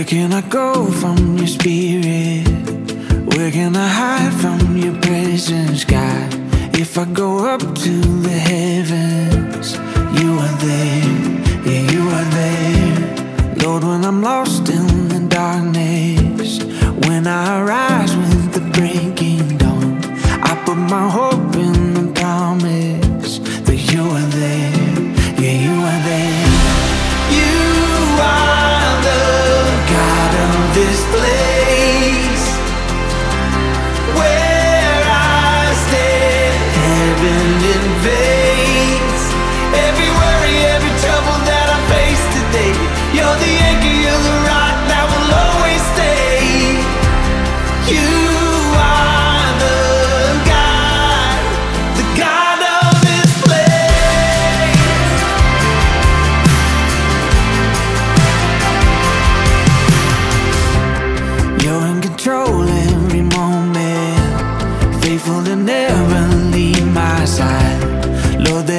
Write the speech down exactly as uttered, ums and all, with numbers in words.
can I go from your spirit? Where can I hide from your presence, God? If I go up to the heavens, you are there, yeah, you are there. Lord, when I'm lost in the darkness, when I rise with the breaking dawn, I put my hope in the promise that you are there, yeah, you are there. You are the God of this place, where I stand, heaven invades. Every worry, every trouble that I face today, you're the anchor, you're the rock that will always stay. You are the God, the God of this place. You're in control every moment, faithful to never leave my side. Lord,